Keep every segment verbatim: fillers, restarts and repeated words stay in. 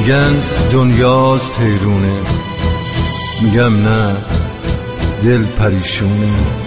میگن دنیاست حیرونه، میگم نه دل پریشونه.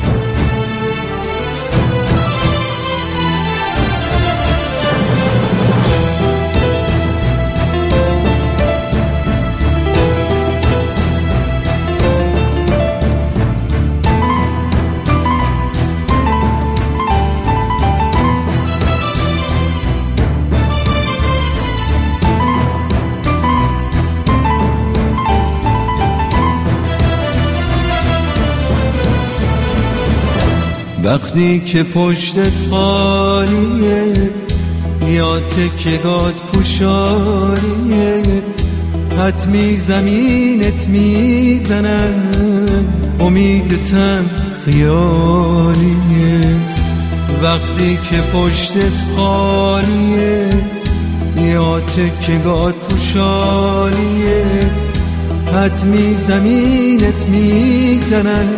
وقتی که پشتت خالیه یا تکه‌گات پوشالیه، حتمی زمینت میزنن امیدتم خیالیه. وقتی که پشتت خالیه یا تکه‌گات پوشالیه، حتمی زمینت میزنن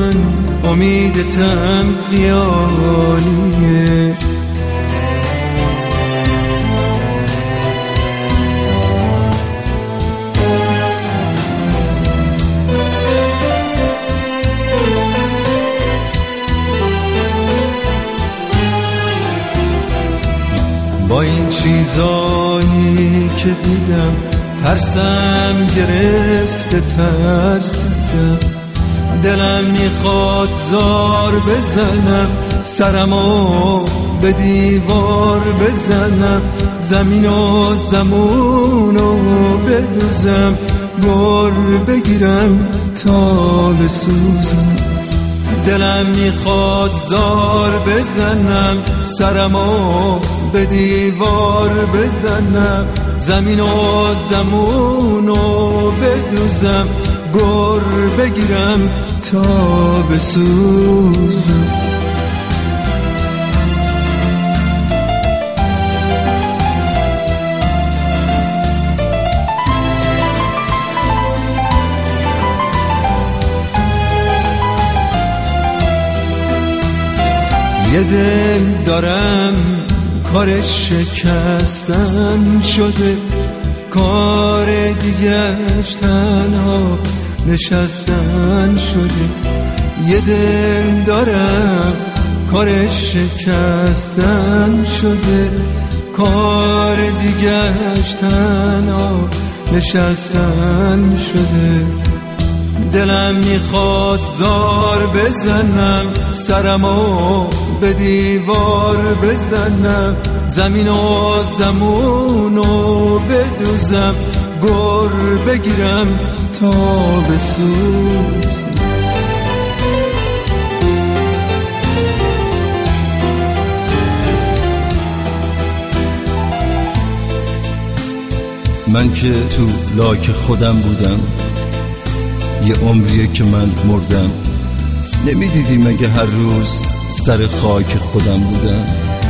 امیدتم خیالیه. با این چیزایی که دیدم ترسم گرفته، ترسیدم دلم میخواد زار بزنم، سرمو به دیوار بزنم، زمین و زمونو بدوزم، گر بگیرم تا بسوزم. دلم میخواد زار بزنم، سرمو به دیوار بزنم، زمین و زمونو بدوزم، گر بگیرم تا بسوزم. یه دل دارم کارش شکستن شده، کار دیگه‌اش تنها نشستن شده. یه دل دارم کارش شکستن شده، کار دیگه‌اش تنها نشستن شده. دلم میخواد زار بزنم، سرمو به دیوار بزنم، زمین و زمونو بدوزم، گر بگیرم تا بسوزم. من که تو لاک خودم بودم، یه عمریه که من مردم. نمیدیدی مگه هر روز سر خاک خودم بودم؟